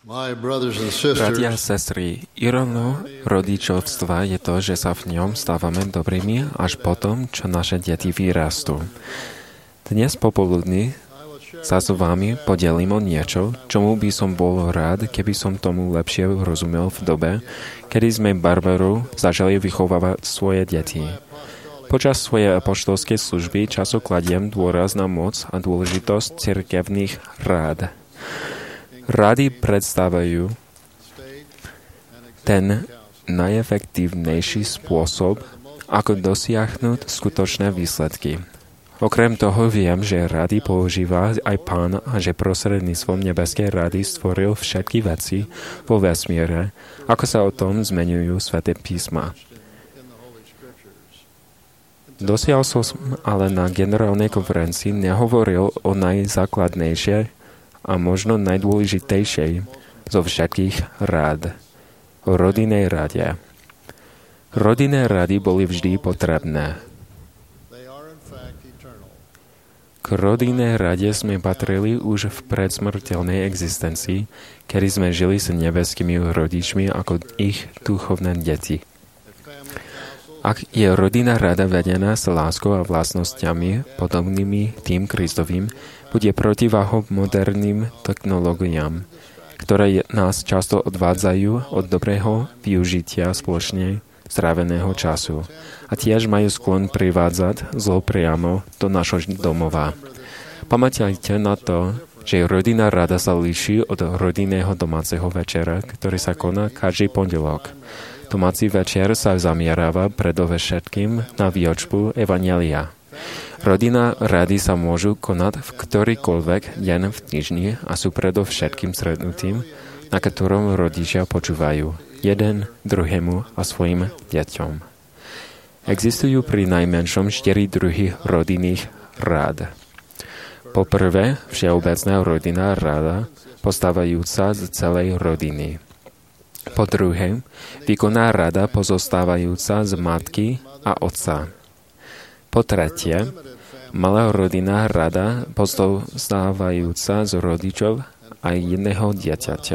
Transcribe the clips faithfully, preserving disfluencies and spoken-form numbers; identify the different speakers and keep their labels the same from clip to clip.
Speaker 1: Bratia a sestry, irónou rodičovstva je to, že sa v ňom stávame dobrými až potom, čo naše deti vyrastú. Dnes popoludní sa s vami podelím o niečo, čomu by som bol rád, keby som tomu lepšie rozumel v dobe, kedy sme Barbaru začali vychovávať svoje deti. Počas svojej apoštolskej služby často kladiem dôraz na moc a dôležitosť cirkevných rád. Rady predstavujú ten najefektívnejší spôsob, ako dosiahnuť skutočné výsledky. Okrem toho viem, že rady používa aj Pán a že prostredníctvom nebeskej rady stvoril všetky veci vo vesmíre, ako sa o tom zmeňujú sväté písma. Dosiaľ som ale na generálnej konferencii nehovoril o najzákladnejšej a možno najdôležitejšej zo všetkých rád, o rodinnej rade. Rodinné rady boli vždy potrebné. K rodinnej rade sme patrili už v predsmrteľnej existencii, kedy sme žili s nebeskými rodičmi ako ich duchovné deti. Ak je rodinná rada vedená s láskou a vlastnosťami podobnými tým Kristovým, bude protiváhou moderným technológiám, ktoré nás často odvádzajú od dobrého využitia spoločne stráveného času a tiež majú sklon privádzať zlo priamo do našho domova. Pamätajte na to, že rodinná rada sa líši od rodinného domáceho večera, ktorý sa koná každý pondelok. Domáci večer sa zamieráva predovšetkým na výučbu evanjelia. Rodinné rady sa môžu konať v ktorýkoľvek deň v týždni a sú predovšetkým stretnutím, na ktorom rodičia počúvajú jeden druhému a svojim deťom. Existujú pri najmenšom štyri druhy rodinných rád. Po prvé, všeobecná rodinná rada, postávajúca z celej rodiny. Po druhé, výkonná rada pozostávajúca z matky a otca. Po tretie, malá rodinná rada pozostávajúca z rodičov a jedného dieťaťa.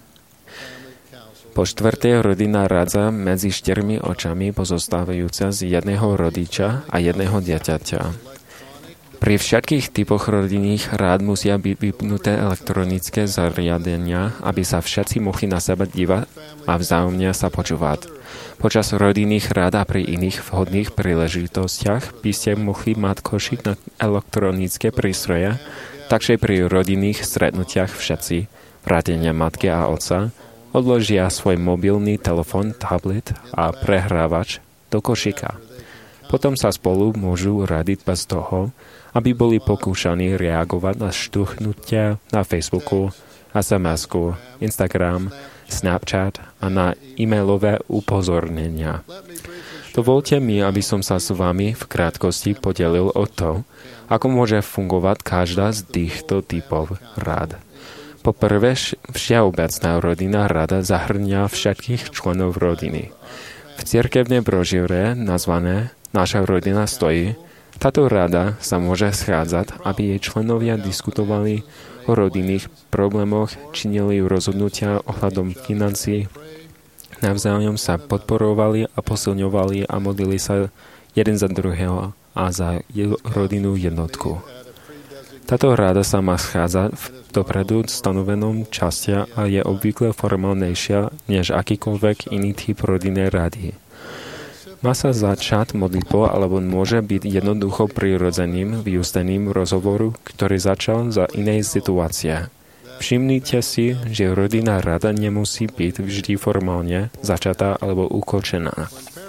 Speaker 1: Po štvrté, rodinná rada medzi štyrmi očami pozostávajúca z jedného rodiča a jedného dieťaťa. Pri všetkých typoch rodinných rád musia byť vypnuté elektronické zariadenia, aby sa všetci mohli na seba dívať a vzájomne sa počúvať. Počas rodinných rád a pri iných vhodných príležitostiach by ste mohli mať košík na elektronické prístroje, takže pri rodinných stretnutiach všetci, vrátane matky a otca, odložia svoj mobilný telefón, tablet a prehrávač do košíka. Potom sa spolu môžu radiť bez toho, aby boli pokúšaní reagovať na štuchnutia na Facebooku, es em esku, Instagram, Snapchat a na e-mailové upozornenia. Dovolte mi, aby som sa s vami v krátkosti podelil o to, ako môže fungovať každá z týchto typov rád. Po prvé, všeobecná rodinná rada zahrňa všetkých členov rodiny. V cirkevnej brožúre nazvané Naša rodina stojí, táto rada sa môže schádzať, aby jej členovia diskutovali o rodinných problémoch, činili rozhodnutia ohľadom financií, navzájom sa podporovali a posilňovali a modlili sa jeden za druhého a za rodinnú jednotku. Táto rada sa má schádzať v dopredu stanovenom čase a je obvykle formálnejšia než akýkoľvek iný typ rodinnej rady. Má sa začať modlitbou alebo môže byť jednoducho prirodzeným, vyústeným rozhovoru, ktorý začal za inej situácie. Všimnite si, že rodinná rada nemusí byť vždy formálne začatá alebo ukončená.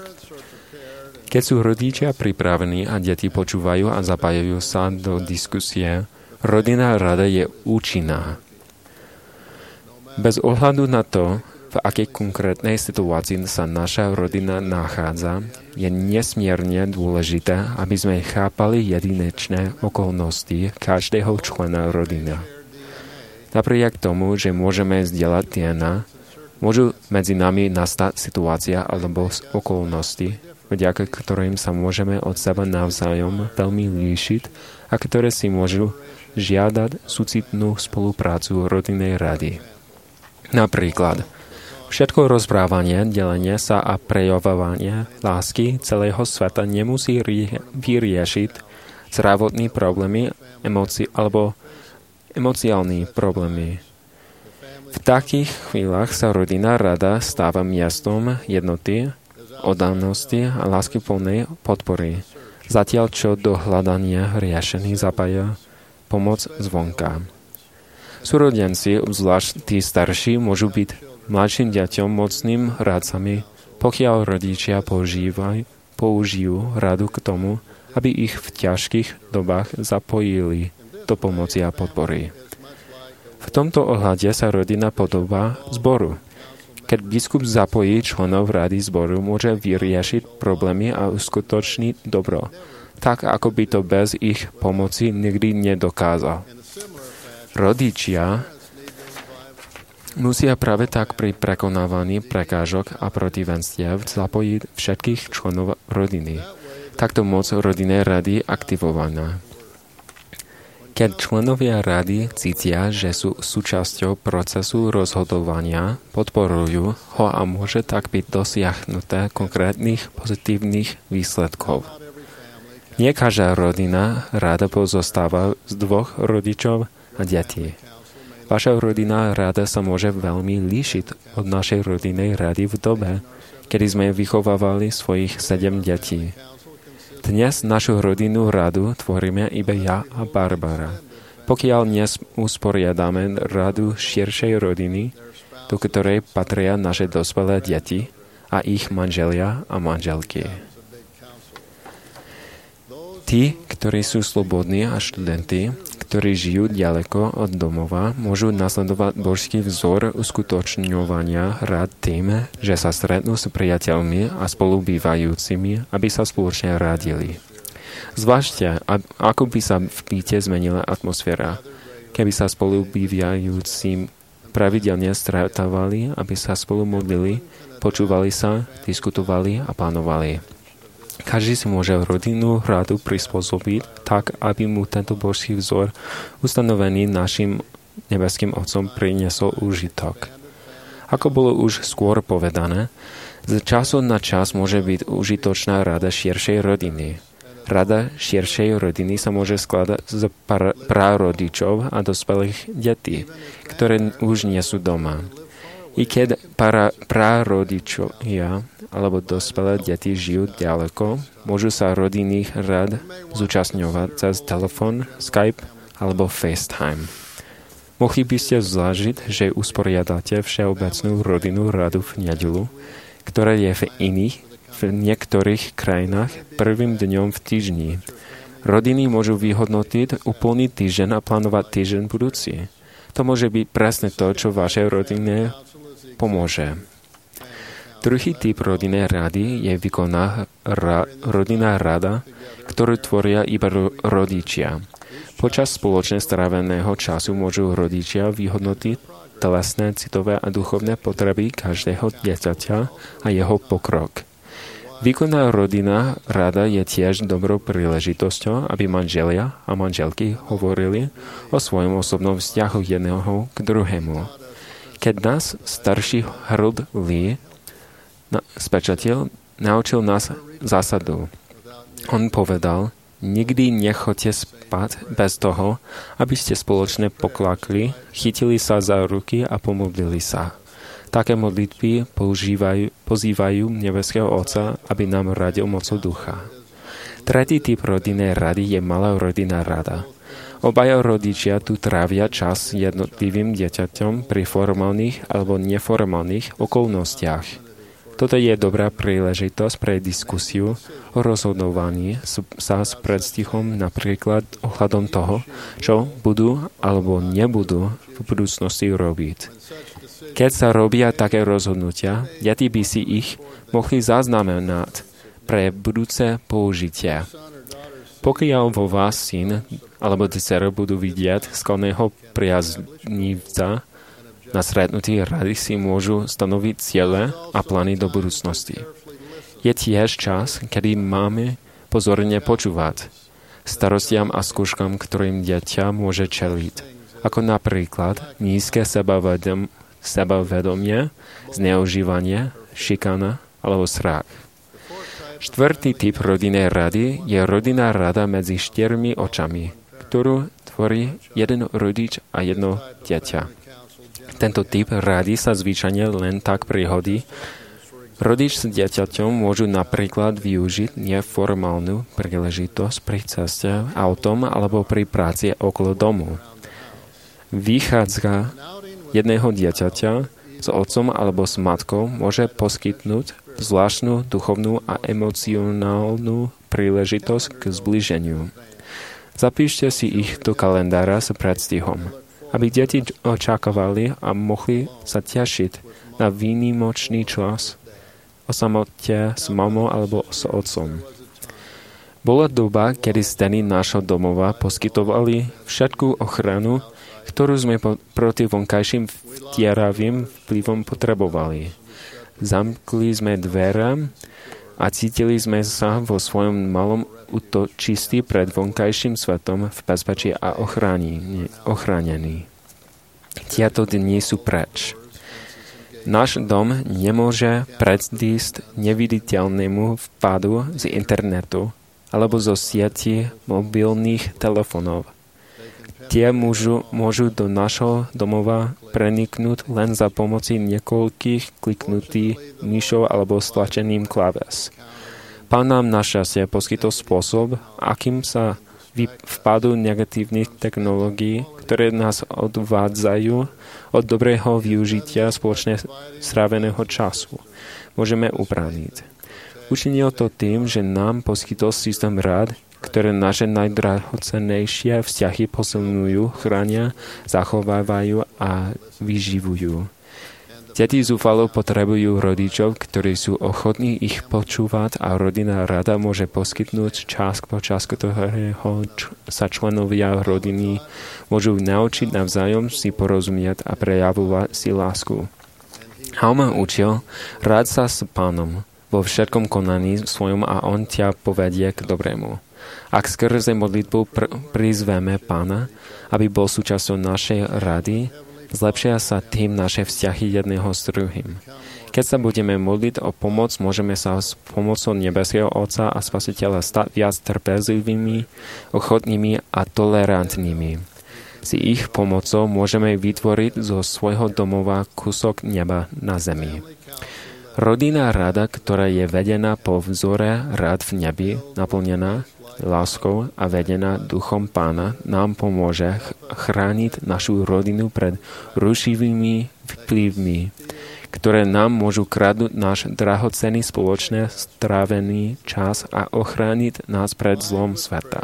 Speaker 1: Keď sú rodičia pripravení a deti počúvajú a zapájajú sa do diskusie, rodinná rada je účinná. Bez ohľadu na to, v akej konkrétnej situácii sa naša rodina nachádza, je nesmierne dôležité, aby sme chápali jedinečné okolnosti každého člena rodiny. Napriek tomu, že môžeme zdieľať diena, môžu medzi nami nastať situácia alebo okolnosti, vďaka ktorým sa môžeme od seba navzájom veľmi líšiť a ktoré si môžu žiadať súcitnú spoluprácu rodinnej rady. Napríklad, všetko rozprávanie, delenie sa a prejavovanie lásky celého sveta nemusí rie- vyriešiť zdravotné problémy emoci- alebo emociálne problémy. V takých chvíľach sa rodinná rada stáva miestom jednoty, oddanosti a láskyplnej podpory, zatiaľ čo do hľadania riešení zapája pomoc zvonka. Súrodenci, obzvlášť tí starší, môžu byť mladším deťom mocným rádcami, pokiaľ rodičia používaj, použijú radu k tomu, aby ich v ťažkých dobách zapojili do pomoci a podpory. V tomto ohľade sa rodina podobá zboru. Keď biskup zapojí členov rady zboru, môže vyriešiť problémy a uskutočniť dobro, tak ako by to bez ich pomoci nikdy nedokázal. Rodičia musia práve tak pri prekonávaní prekážok a protivenstiev zapojiť všetkých členov rodiny. Takto moc rodinnej rady aktivovaná. Keď členovia rady cítia, že sú súčasťou procesu rozhodovania, podporujú ho a môže tak byť dosiahnuté konkrétnych pozitívnych výsledkov. Nie každá rodina rada pozostáva z dvoch rodičov a detí. Vaša rodinná rada sa môže veľmi líšiť od našej rodinnej rady v dobe, kedy sme vychovávali svojich sedem detí. Dnes našu rodinnú radu tvoríme iba ja a Barbara. Pokiaľ neusporiadame radu širšej rodiny, do ktorej patria naše dospelé deti a ich manželia a manželky. Tí, ktorí sú slobodní a študenti, ktorí žijú ďaleko od domova, môžu nasledovať božský vzor uskutočňovania rád tým, že sa stretnú s priateľmi a spolubývajúcimi, aby sa spoločne radili. Zvážte, ako by sa v byte zmenila atmosféra, keby sa spolubývajúci pravidelne stretávali, aby sa spolu modlili, počúvali sa, diskutovali a plánovali. Každý si môže rodinnú radu prispôsobiť tak, aby mu tento božský vzor ustanovený našim nebeským Otcom priniesol užitok. Ako bolo už skôr povedané, z času na čas môže byť užitočná rada širšej rodiny. Rada širšej rodiny sa môže skladať z prarodičov a dospelých detí, ktoré už nie sú doma. I keď para, prarodičovia alebo dospelé deti žijú ďaleko, môžu sa rodinných rád zúčastňovať cez telefón, Skype alebo FaceTime. Mohli by ste zvážiť, že usporiadate všeobecnú rodinnú radu v nedeľu, ktorá je v iných, v niektorých krajinách prvým dňom v týždni. Rodiny môžu vyhodnotiť úplný týždeň a plánovať týždeň budúci. To môže byť presne to, čo vašej rodine pomôže. Druhý typ rodinnej rady je výkonná ra- rodinná rada, ktorú tvoria iba ro- rodičia. Počas spoločne stráveného času môžu rodičia vyhodnotiť telesné, citové a duchovné potreby každého dieťaťa a jeho pokrok. Výkonná rodinná rada je tiež dobrou príležitosťou, aby manželia a manželky hovorili o svojom osobnom vzťahu jedného k druhému. Keď nás starší Harold Lee spečatil, naučil nás zásadu. On povedal, nikdy nechoďte spať bez toho, aby ste spoločne poklakli, chytili sa za ruky a pomodlili sa. Také modlitby používajú, pozývajú nebeského Otca, aby nám radil mocou ducha. Tretí typ rodinnej rady je malá rodinná rada. Obaja rodičia tu trávia čas jednotlivým dieťaťom pri formálnych alebo neformálnych okolnostiach. Toto je dobrá príležitosť pre diskusiu o rozhodovaní sa s predstihom napríklad ohľadom toho, čo budú alebo nebudú v budúcnosti robiť. Keď sa robia také rozhodnutia, deti by si ich mohli zaznamenať pre budúce použitie. Pokiaľ vo vás syn alebo dcera budú vidieť skalného priaznivca, na stretnutí rady si môžu stanoviť ciele a plány do budúcnosti. Je tiež čas, kedy máme pozorne počúvať starostiam a skúškam, ktorým dieťa môže čeliť, ako napríklad nízke sebavedomie, zneužívanie, šikana alebo strach. Štvrtý typ rodinnej rady je rodinná rada medzi štyrmi očami, ktorú tvorí jeden rodič a jedno dieťa. Tento typ rady sa zvyčajne len tak prihodí. Rodič s dieťaťom môžu napríklad využiť neformálnu príležitosť pri ceste autom alebo pri práci okolo domu. Vychádzka jedného dieťaťa s otcom alebo s matkou môže poskytnúť zvláštnu duchovnú a emocionálnu príležitosť k zbliženiu. Zapíšte si ich do kalendára s predstihom, aby deti očakávali a mohli sa tešiť na výnimočný čas o samote s mamou alebo s otcom. Bola doba, kedy steny nášho domova poskytovali všetkú ochranu, ktorú sme po- proti vonkajším vtieravým vplyvom potrebovali. Zamkli sme dvere a cítili sme sa vo svojom malom útočistí pred vonkajším svetom v bezpečí a ochránení. Tieto dni sú preč. Náš dom nemôže predísť neviditeľnému vpadu z internetu alebo zo sieti mobilných telefónov. Tie môžu, môžu do našho domova preniknúť len za pomoci niekoľkých kliknutí myšou alebo stlačením kláves. Pán nám našťastie poskytol spôsob, akým sa vpadu negatívnych technológií, ktoré nás odvádzajú od dobrého využitia spoločne stráveného času, môžeme uprániť. Učinil to tým, že nám poskytol systém rád, ktoré naše najdrahocennejšie vzťahy posilňujú, chránia, zachovávajú a vyživujú. Deti zúfalo potrebujú rodičov, ktorí sú ochotní ich počúvať a rodinná rada môže poskytnúť čas, počas ktorého sa členovia rodiny môžu naučiť navzájom si porozumieť a prejavovať si lásku. Halma učil, rád sa s Pánom vo všetkom konaní svojom a on ťa povedie k dobrému. Ak skrze modlitbu pr- prizveme Pána, aby bol súčasťou našej rady, zlepšia sa tým naše vzťahy jedného s druhým. Keď sa budeme modliť o pomoc, môžeme sa s pomocou nebeského Otca a Spasiteľa stať viac trpezlivými, ochotnými a tolerantnými. S ich pomocou môžeme vytvoriť zo svojho domova kúsok neba na zemi. Rodinná rada, ktorá je vedená po vzore rád v nebi, naplnená láskou a vedená duchom Pána, nám pomôže chrániť našu rodinu pred rušivými vplyvmi, ktoré nám môžu kradnúť náš drahocenný spoločne strávený čas a ochrániť nás pred zlom sveta.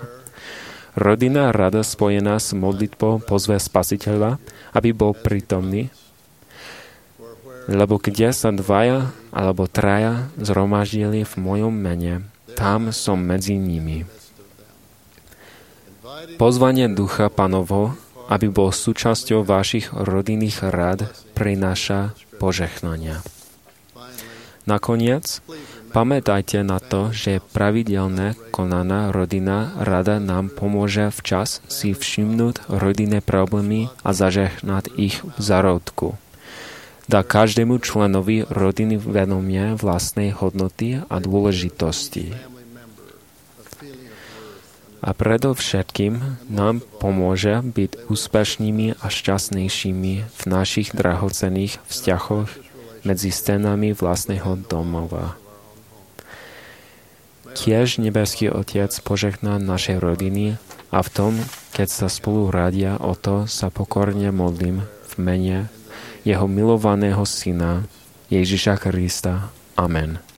Speaker 1: Rodinná rada spojená s modlitbou pozve Spasiteľa, aby bol prítomný, lebo kde sa dvaja alebo traja zhromaždili v mojom mene, tam som medzi nimi. Pozvanie Ducha Pánovho, aby bol súčasťou vašich rodinných rád, prináša požehnania. Nakoniec, pamätajte na to, že pravidelne konaná rodinná rada nám pomôže včas si všimnúť rodinné problémy a zažehnať ich v zárodku. Dá každému členovi rodiny vedomie vlastnej hodnoty a dôležitosti. A predovšetkým nám pomôže byť úspešnými a šťastnejšími v našich drahocenných vzťahoch medzi stenami vlastného domova. Tiež nebeský Otec požehná našej rodiny a v tom, keď sa spolu radia o to, sa pokorne modlím v mene jeho milovaného Syna Ježiša Krista. Amen.